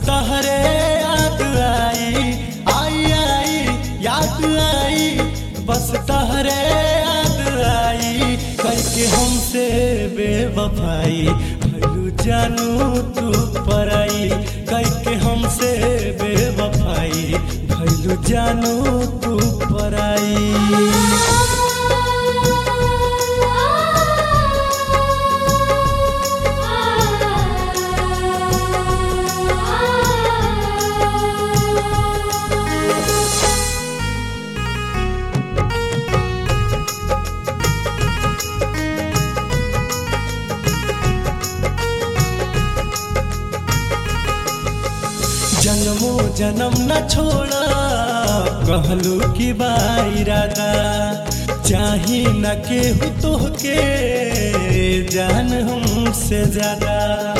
तहरे याद आई आई आई याद आई, बस तहरे याद आई। करके हमसे बेवफाई भइलू जानू तू पराई, करके हमसे बेवफाई भइलू जानू तू पराई। जन्मों जन्म न छोड़ा कहलू की इरादा, चाही न केहू तोहके जान हमसे ज्यादा।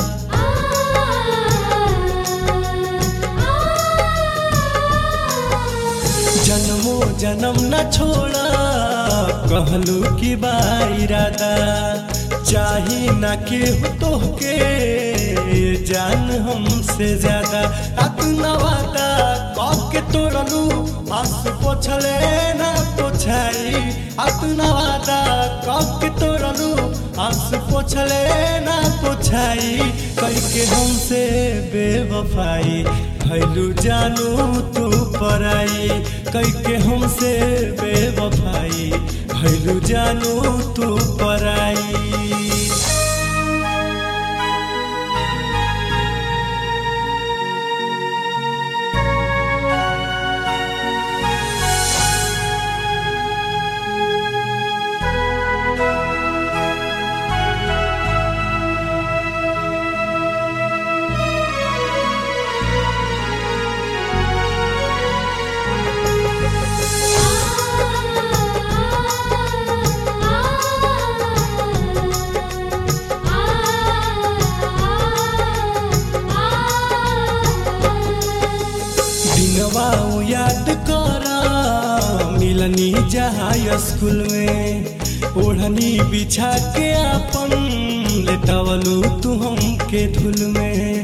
जन्मों जन्म न छोड़ा कहलू की इरादा, चाही न केहू तोहके जान हमसे ज्यादा। अतना वादा के तोड़लू आस पोछले ना पोछाई, अतना वादा के तोड़लू आस पोछले ना पोछाई। करके हमसे बेवफाई भइलू जानू तू पराई, करके हमसे बेवफाई भइलू जानू तू पराई। याद करा मिलनी जहाँ स्कूल में, ओढ़नी बिछा के अपन लेटवलू तू हमके धुल में।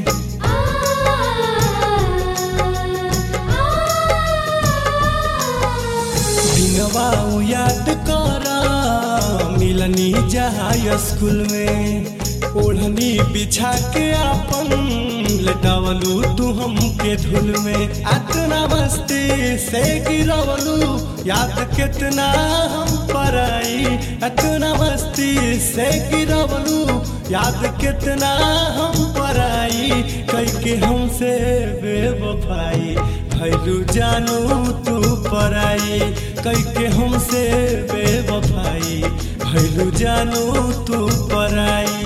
दिनवा याद करा मिलनी जहाँ स्कूल में, ओढ़नी बिछा के अपन लेटवलू तू हमके धुल में। अतना मस्ती से गिरवलू याद कितना हम पराई, अतना मस्ती से गिरवलू याद कितना हम पराई। करके हमसे बेवफाई भइलू जानू तू पराई, करके हमसे बेवफाई भइलू जानू तू पराई।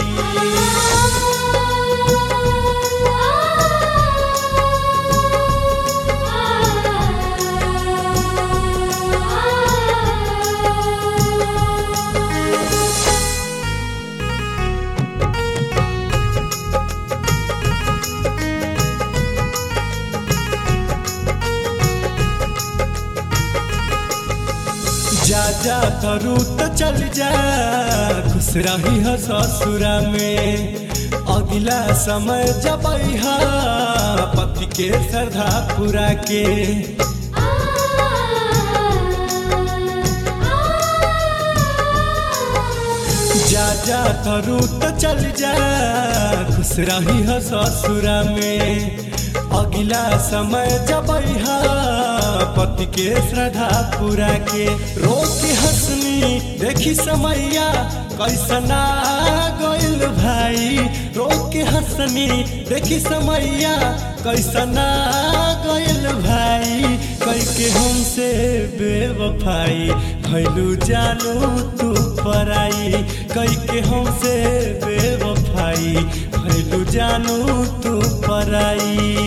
जा जा करू तो चल जा खुश रही है ससुरा में, अगला समय जब पति के श्रद्धा पूरा के। जा जा करू तो चल जा खुश रही है ससुरा में, अगला समय जब पति के श्रद्धा पूरा के। रोके हंसनी देखी समैया कैसना गइल भाई, रोके हंसनी देखी समैया कैसना गइल भाई। करके हमसे बेवफाई भइलू जानू तू पराई, करके हमसे बेवफाई भइलू जानू तू पराई।